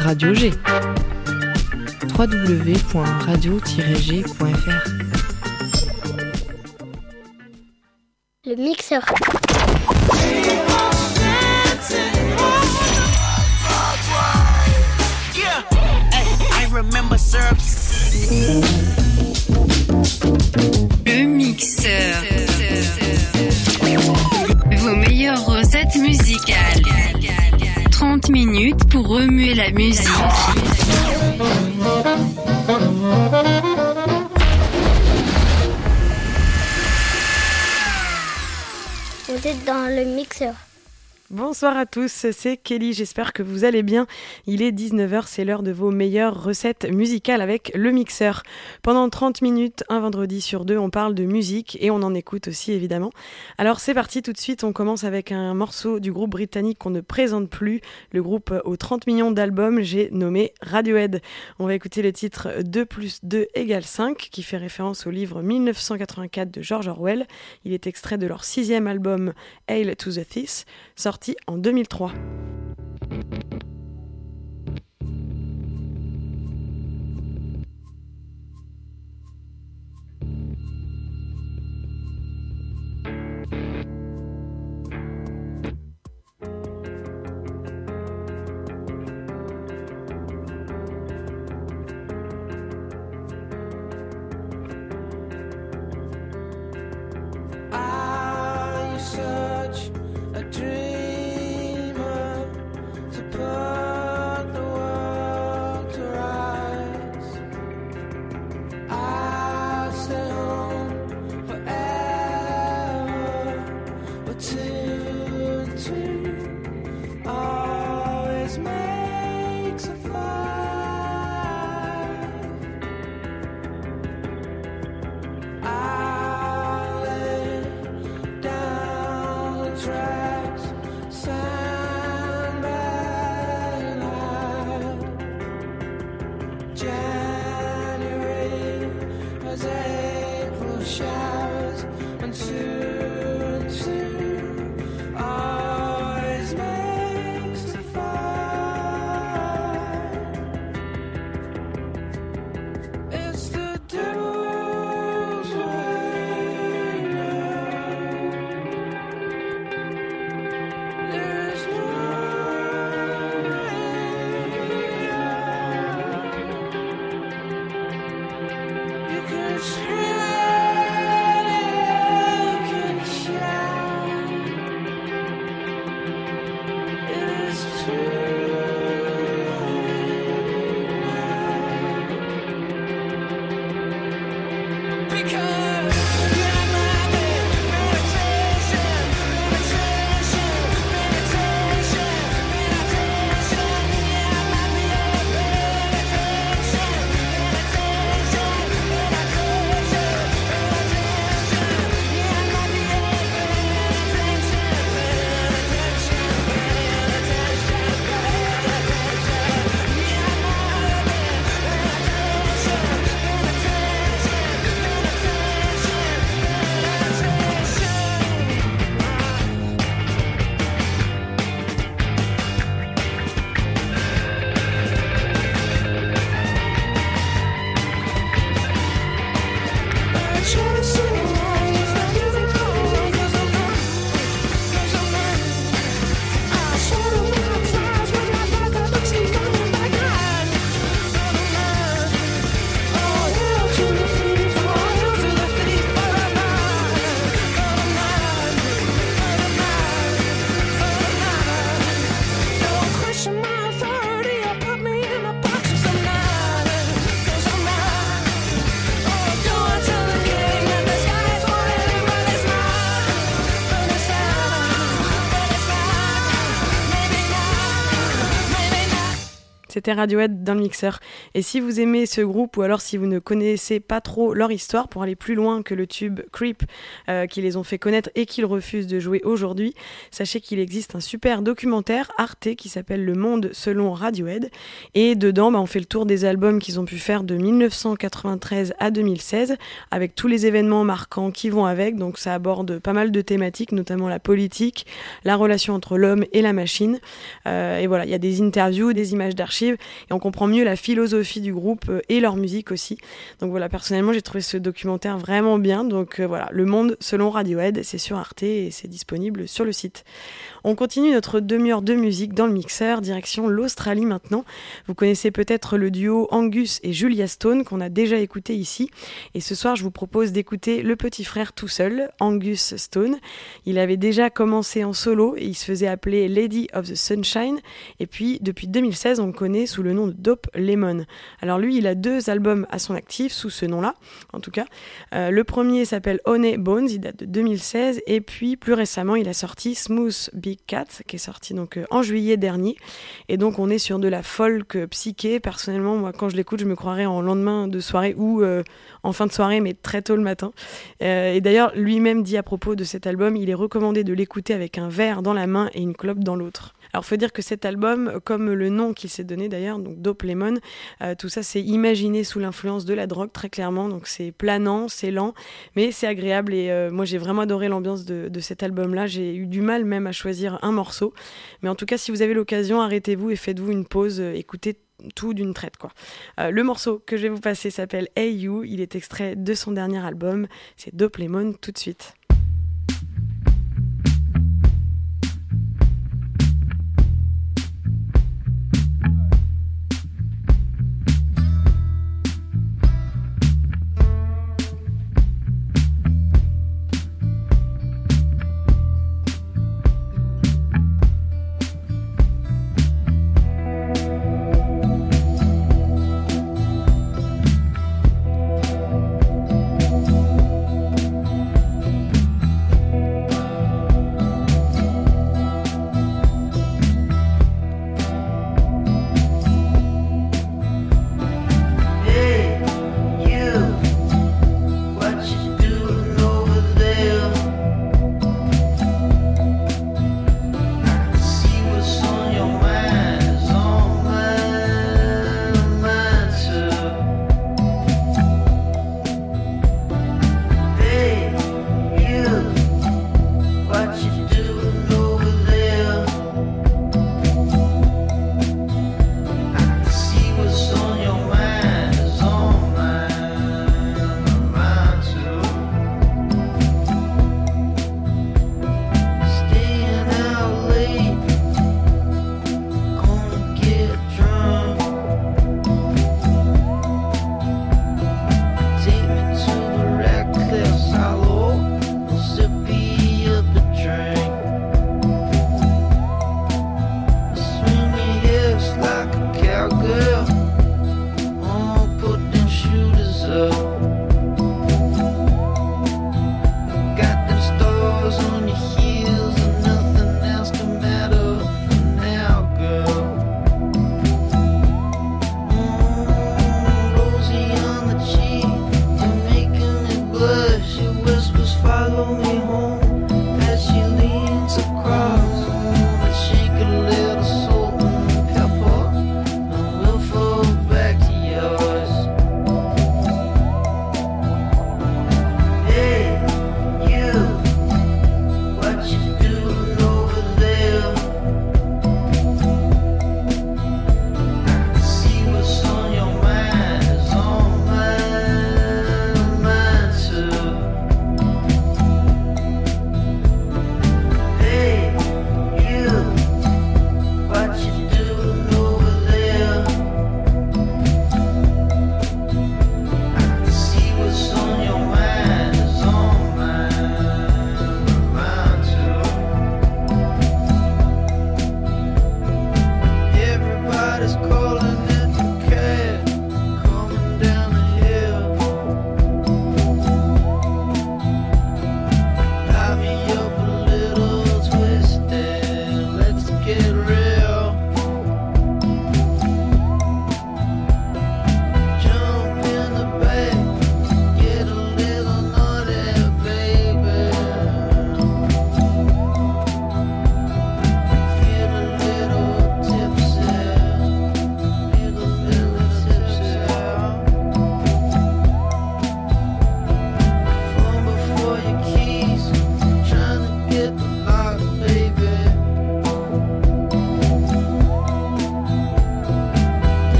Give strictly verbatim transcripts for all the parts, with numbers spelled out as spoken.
Radio G. w w w point radio tiret g point f r. Le mixeur. Le mixeur. Vos meilleures recettes musicales. trente minutes pour remuer la musique. Vous êtes dans le mixeur. Bonsoir à tous, c'est Kelly, j'espère que vous allez bien. Il est dix-neuf heures, c'est l'heure de vos meilleures recettes musicales avec le mixeur. Pendant trente minutes, un vendredi sur deux, on parle de musique et on en écoute aussi évidemment. Alors c'est parti tout de suite, on commence avec un morceau du groupe britannique qu'on ne présente plus, le groupe aux trente millions d'albums, j'ai nommé Radiohead. On va écouter le titre deux plus deux égale cinq qui fait référence au livre dix-neuf cent quatre-vingt-quatre de George Orwell. Il est extrait de leur sixième album Hail to the Thief, sorti en deux mille trois. C'était Radiohead dans le mixeur. Et si vous aimez ce groupe ou alors si vous ne connaissez pas trop leur histoire, pour aller plus loin que le tube Creep euh, qui les ont fait connaître et qu'ils refusent de jouer aujourd'hui, sachez qu'il existe un super documentaire Arte qui s'appelle Le Monde selon Radiohead. Et dedans, bah, on fait le tour des albums qu'ils ont pu faire de dix-neuf cent quatre-vingt-treize à deux mille seize avec tous les événements marquants qui vont avec. Donc ça aborde pas mal de thématiques, notamment la politique, la relation entre l'homme et la machine. Euh, et voilà, il y a des interviews, des images d'archives archives et on comprend mieux la philosophie du groupe euh, et leur musique aussi. Donc voilà, personnellement j'ai trouvé ce documentaire vraiment bien. Donc euh, voilà, Le Monde selon Radiohead, c'est sur Arte et c'est disponible sur le site. On continue notre demi-heure de musique dans le mixeur, direction l'Australie maintenant. Vous connaissez peut-être le duo Angus et Julia Stone qu'on a déjà écouté ici. Et ce soir, je vous propose d'écouter le petit frère tout seul, Angus Stone. Il avait déjà commencé en solo et il se faisait appeler Lady of the Sunshine. Et puis, depuis deux mille seize, on le connaît sous le nom de Dope Lemon. Alors lui, il a deux albums à son actif, sous ce nom-là, en tout cas. Euh, le premier s'appelle Honey Bones, il date de deux mille seize. Et puis, plus récemment, il a sorti Smooth Big Cat, qui est sorti donc euh, en juillet dernier. Et donc, on est sur de la folk euh, psyché. Personnellement, moi, quand je l'écoute, je me croirais en lendemain de soirée ou euh, en fin de soirée, mais très tôt le matin. Euh, et d'ailleurs, lui-même dit à propos de cet album, il est recommandé de l'écouter avec un verre dans la main et une clope dans l'autre. Alors, faut dire que cet album, comme le nom qu'il s'est donné d'ailleurs, donc Dope Lemon, euh, tout ça, c'est imaginé sous l'influence de la drogue, très clairement. Donc, c'est planant, c'est lent, mais c'est agréable. Et euh, moi, j'ai vraiment adoré l'ambiance de, de cet album-là. J'ai eu du mal même à choisir un morceau. Mais en tout cas, si vous avez l'occasion, arrêtez-vous et faites-vous une pause, euh, écoutez tout d'une traite, quoi. Euh, le morceau que je vais vous passer s'appelle Hey You. Il est extrait de son dernier album. C'est Dope Lemon, tout de suite.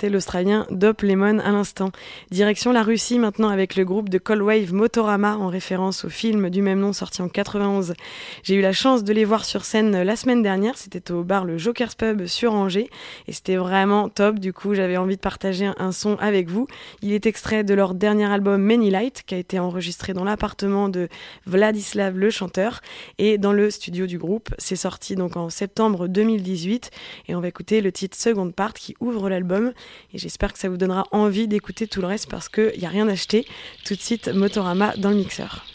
c'était l'Australien Dope Lemon à l'instant. Direction la Russie maintenant avec le groupe de Cold Wave Motorama en référence au film du même nom sorti en quatre-vingt-onze. J'ai eu la chance de les voir sur scène la semaine dernière, c'était au bar le Joker's Pub sur Angers et c'était vraiment top, du coup j'avais envie de partager un, un son avec vous. Il est extrait de leur dernier album Many Light qui a été enregistré dans l'appartement de Vladislav le chanteur et dans le studio du groupe. C'est sorti donc en septembre deux mille dix-huit et on va écouter le titre Second Part qui ouvre l'album et j'espère que ça vous donnera envie d'écouter tout le reste parce qu'il n'y a rien à acheter. Tout de suite Motorama dans le mixeur.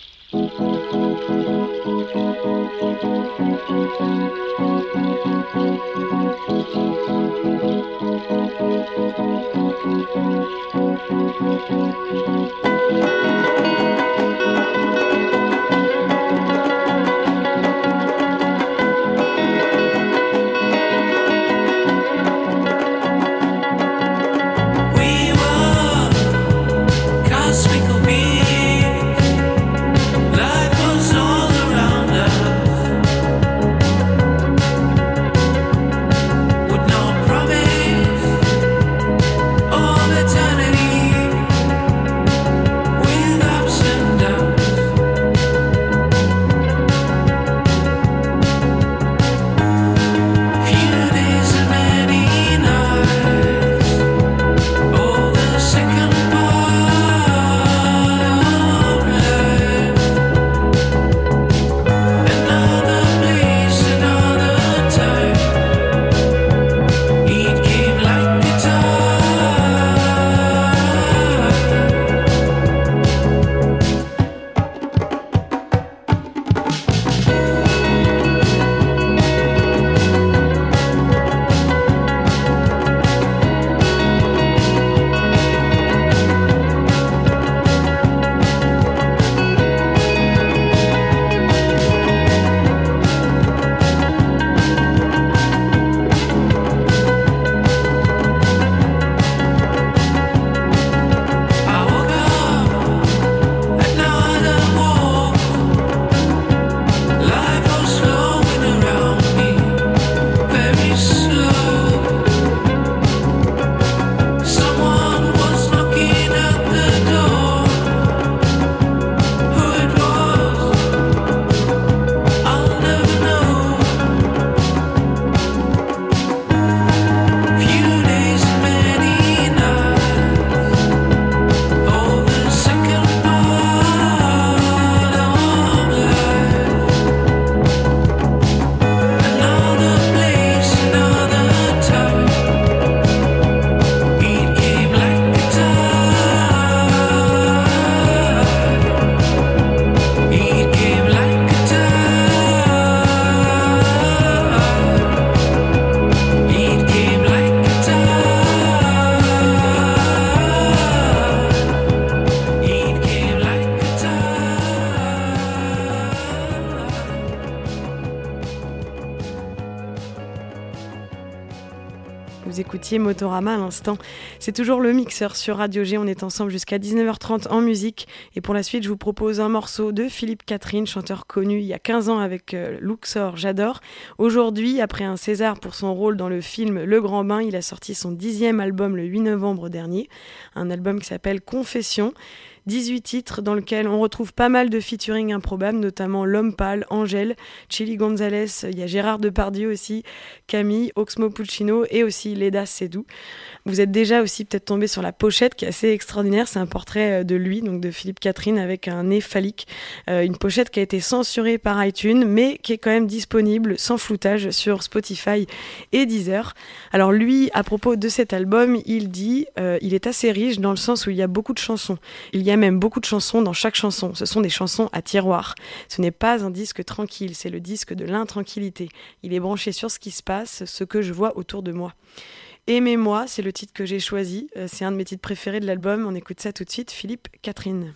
Vous écoutiez Motorama à l'instant. C'est toujours le mixeur sur Radio G. On est ensemble jusqu'à dix-neuf heures trente en musique. Et pour la suite, je vous propose un morceau de Philippe Catherine, chanteur connu il y a quinze ans avec euh, Luxor, j'adore. Aujourd'hui, après un César pour son rôle dans le film Le Grand Bain, il a sorti son dixième album le huit novembre dernier. Un album qui s'appelle Confession. dix-huit titres dans lesquels on retrouve pas mal de featuring improbables, notamment L'Homme Pâle, Angèle, Chili Gonzalez, il y a Gérard Depardieu aussi, Camille, Oxmo Puccino et aussi Leda Seydoux. Vous êtes déjà aussi peut-être tombé sur la pochette qui est assez extraordinaire, c'est un portrait de lui, donc de Philippe Catherine avec un nez phallique, euh, une pochette qui a été censurée par iTunes mais qui est quand même disponible sans floutage sur Spotify et Deezer. Alors lui, à propos de cet album, il dit euh, il est assez riche dans le sens où il y a beaucoup de chansons. Il y a même beaucoup de chansons dans chaque chanson. Ce sont des chansons à tiroir. Ce n'est pas un disque tranquille, c'est le disque de l'intranquillité. Il est branché sur ce qui se passe, ce que je vois autour de moi. Aimez-moi, c'est le titre que j'ai choisi. C'est un de mes titres préférés de l'album. On écoute ça tout de suite. Philippe Catherine.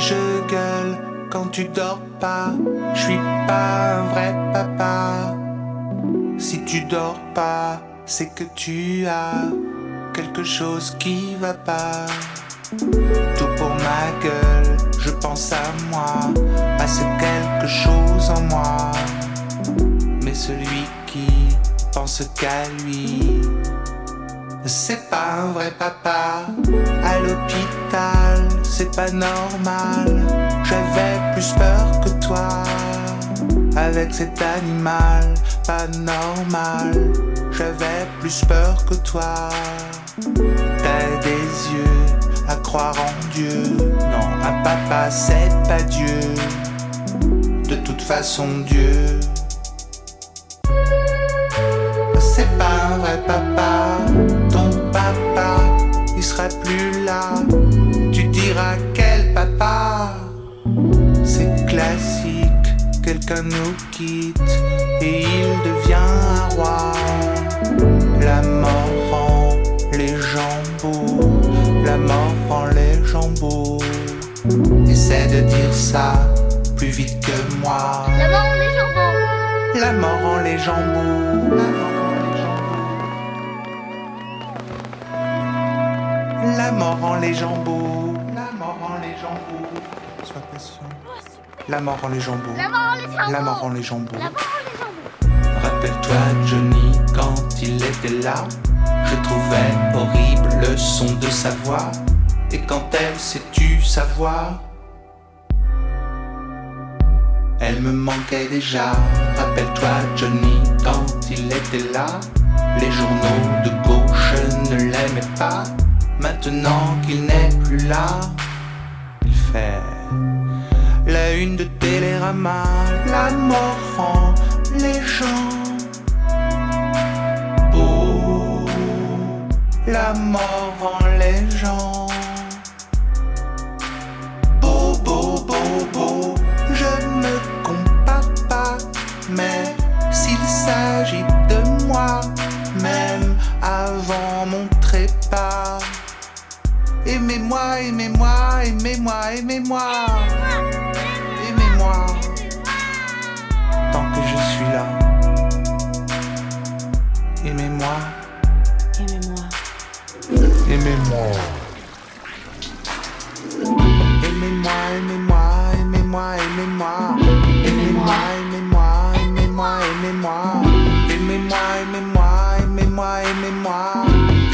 je gueule quand tu dors pas. Je suis pas un vrai papa. Si tu dors pas, c'est que tu as quelque chose qui va pas. Tout pour ma gueule, je pense à moi, à ce quelque chose en moi. Mais celui qui pense qu'à lui, c'est pas un vrai papa. À l'hôpital, c'est pas normal. J'avais plus peur que toi. Avec cet animal, pas normal. J'avais plus peur que toi. T'as des yeux à croire en Dieu. Non, un papa c'est pas Dieu. De toute façon Dieu, c'est pas un vrai papa. Ton papa, il sera plus là. Tu diras quel papa. C'est classique, quelqu'un nous quitte et il devient un roi. La mort rend les gens beaux. La mort rend les gens beaux. Essaie de dire ça plus vite que moi. La mort rend les gens beaux. La mort rend les gens beaux. La mort rend les gens beaux. La mort rend les gens beaux. Sois patient. La mort rend les gens beaux. La mort rend les gens beaux. La mort rend les gens beaux. La mort rend les gens beaux. Rappelle-toi Johnny quand il était là. Je trouvais horrible le son de sa voix. Et quand elle sait tu savoir, elle me manquait déjà. Rappelle-toi Johnny quand il était là. Les journaux de gauche ne l'aimaient pas. Maintenant qu'il n'est plus là, il fait la une de Télérama. La mort rend les gens beaux. La mort rend les gens beaux, beaux, beaux, beaux. Je ne compare pas, mais s'il s'agit de moi, même avant mon trépas. Aimez-moi, aimez-moi, aimez-moi, aimez-moi. Aimez-moi. Tant que je suis là. Aimez-moi. Aimez-moi. Aimez-moi. Aimez-moi, aimez-moi, aimez-moi, aimez-moi. Aimez-moi, aimez-moi, aimez-moi, aimez-moi. Aimez-moi, aimez-moi, aimez-moi, aimez-moi.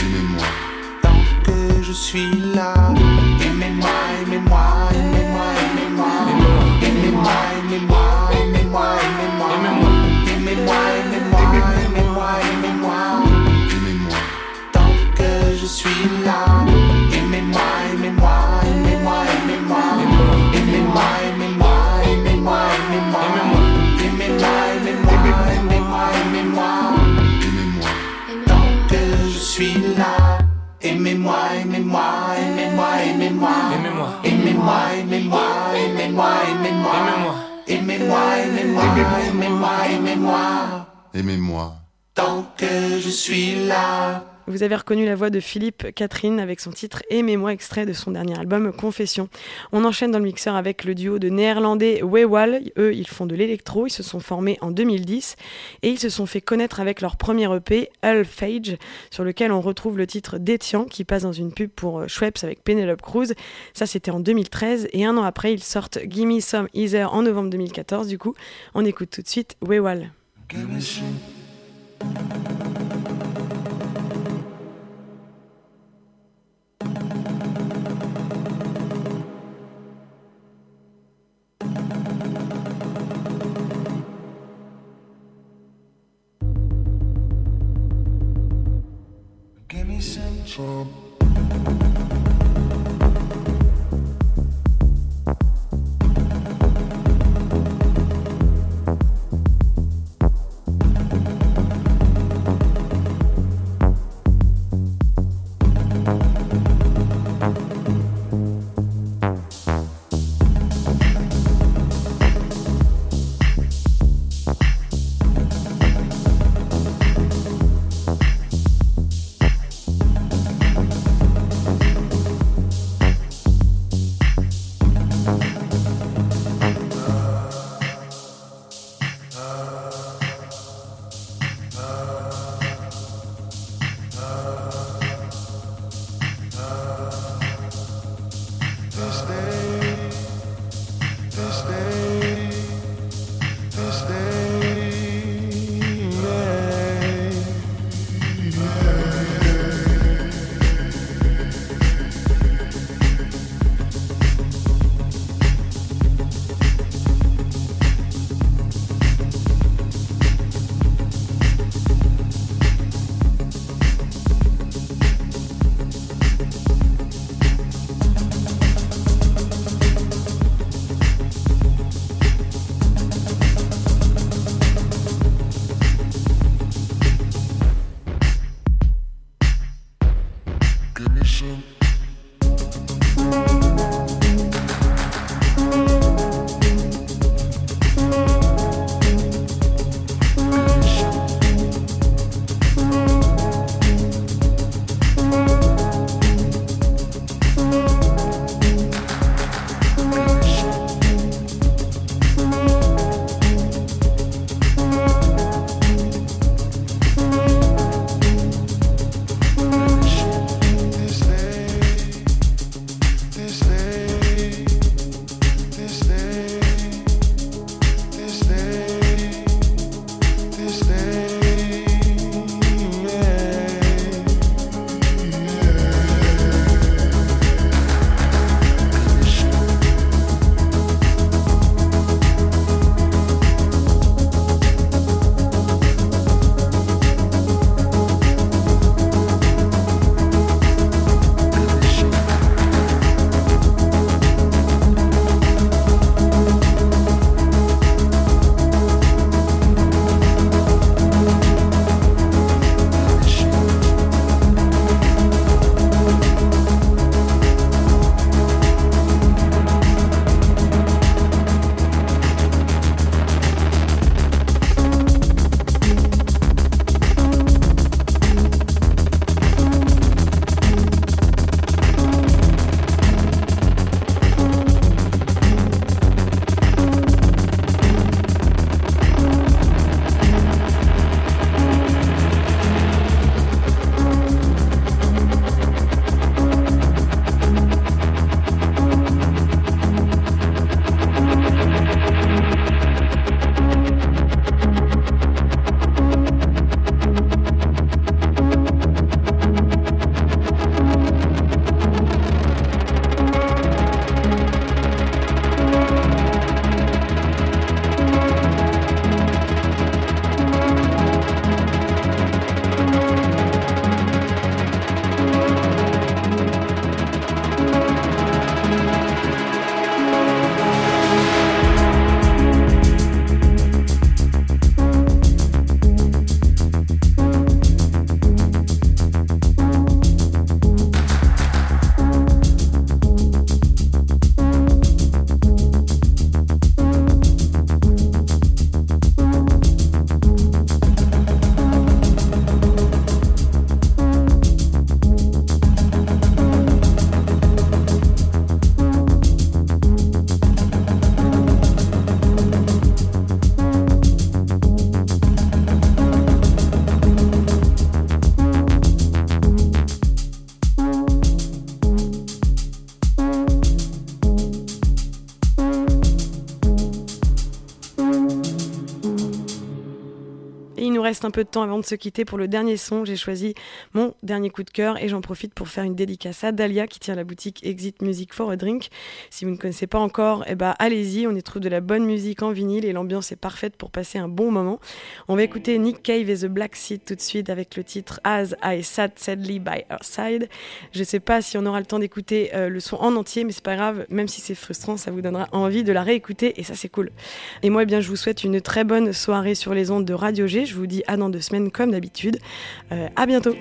Je suis là. Aimez-moi, aimez-moi, aimez-moi, aimez-moi. Aimez-moi, aimez-moi, aimez-moi, aimez-moi. Aimez-moi, aimez-moi, aimez-moi, aimez-moi. Tant que je suis là. Aimez-moi, aimez-moi, aimez-moi, aimez-moi. Aimez-moi, aimez-moi, aimez-moi, aimez-moi. Aimez-moi, aimez-moi, aimez-moi, aimez-moi. Tant que je suis là. Aimez-moi, aimez-moi, aimez-moi, aimez-moi. Aimez-moi, aimez-moi, aimez-moi, aimez-moi, aimez-moi. Aimez-moi, aimez-moi, aimez-moi, aimez-moi. Aimez-moi. Tant que je suis là. Vous avez reconnu la voix de Philippe Catherine avec son titre Aimez-moi, extrait de son dernier album Confession. On enchaîne dans le mixeur avec le duo de néerlandais Wewal. Eux, ils font de l'électro, ils se sont formés en deux mille dix et ils se sont fait connaître avec leur premier E P, Hull-Phage, sur lequel on retrouve le titre d'Étian qui passe dans une pub pour Schweppes avec Penelope Cruz. Ça, c'était en deux mille treize et un an après, ils sortent Gimme Some Ether en novembre deux mille quatorze. Du coup, on écoute tout de suite Wewal. Give me some trouble. reste un peu de temps avant de se quitter pour le dernier son. J'ai choisi mon dernier coup de cœur et j'en profite pour faire une dédicace à Dalia qui tient la boutique Exit Music for a Drink. Si vous ne connaissez pas encore, eh ben, allez-y, on y trouve de la bonne musique en vinyle et l'ambiance est parfaite pour passer un bon moment. On va écouter Nick Cave et The Black Seed tout de suite avec le titre As I Sat Sadly by Her Side. Je sais pas si on aura le temps d'écouter euh, le son en entier, mais c'est pas grave, même si c'est frustrant, ça vous donnera envie de la réécouter et ça c'est cool. Et moi, eh bien, je vous souhaite une très bonne soirée sur les ondes de Radio G. Je vous dis à dans deux semaines comme d'habitude. Euh, à bientôt.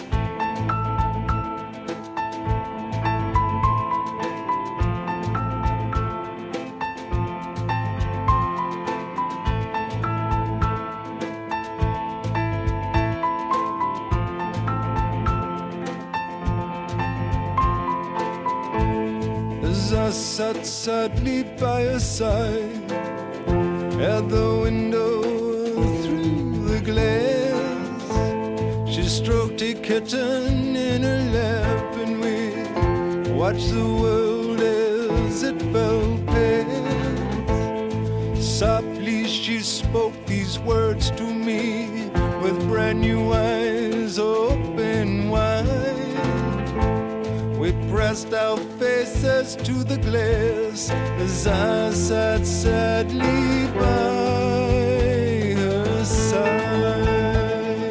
As I sat sadly by her side at the window through the glass, she stroked a kitten in her lap and we watched the world as it fell past. Softly she spoke these words to me with brand new eyes open wide. We pressed our faces to the glass as I sat sadly by her side.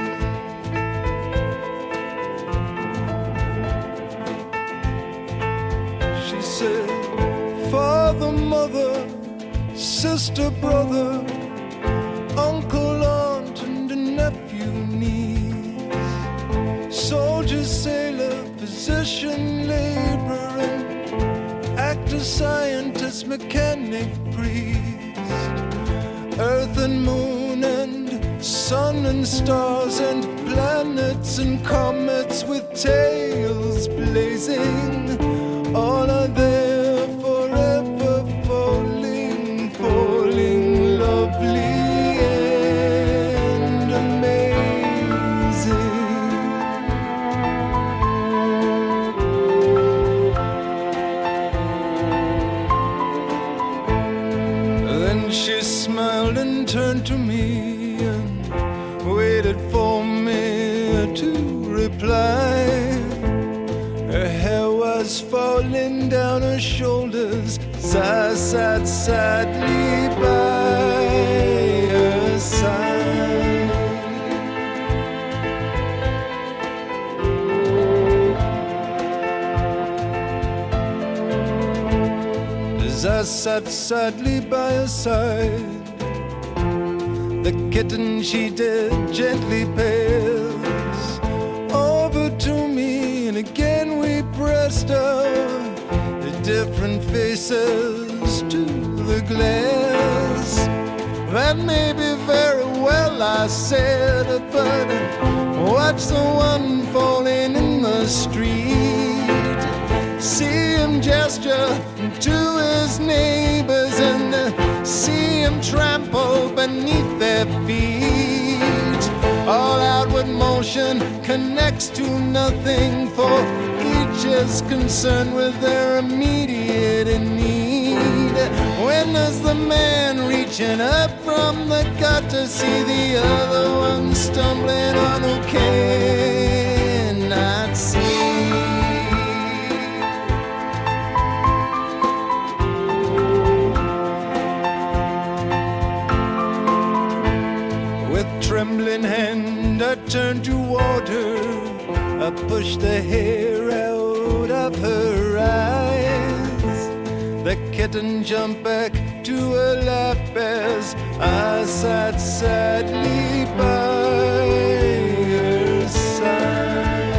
She said, father, mother, sister, brother, uncle, aunt, and a nephew, niece, soldier, sailor, physician, lady, doctor, scientist, mechanic, priest, earth and moon and sun and stars and planets and comets with tails blazing, all are there forever falling, falling, lovely and amazing. Then she smiled and turned to me and waited for me to reply. Her hair was falling down her shoulders as I sat sadly by her side. As I sat sadly by her side, the kitten she did gently pass over to me, and again we pressed our different faces to the glass. That may be very well, I said, but watch the one falling in the street. See him gesture to his neighbors and see him trample beneath their feet. All outward motion connects to nothing, for each is concerned with their immediate need. When does the man reaching up from the gutter see the other one stumbling on who cannot see? Trembling hand, I turned toward her. I pushed the hair out of her eyes. The kitten jumped back to her lap as I sat sadly by her side.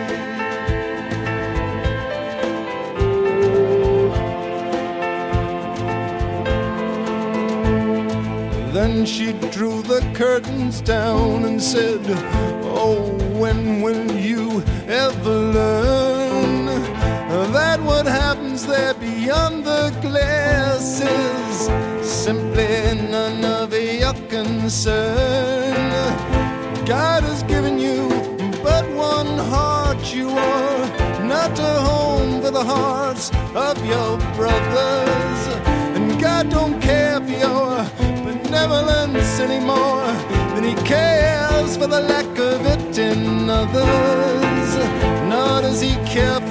Then she drew the curtains down and said, oh, when will you ever learn that what happens there beyond the glass is simply none of your concern? God has given you but one heart. You are not a home for the hearts of your brothers, and God don't care for your benevolence anymore than he cares for the lack of it in others. Nor does he care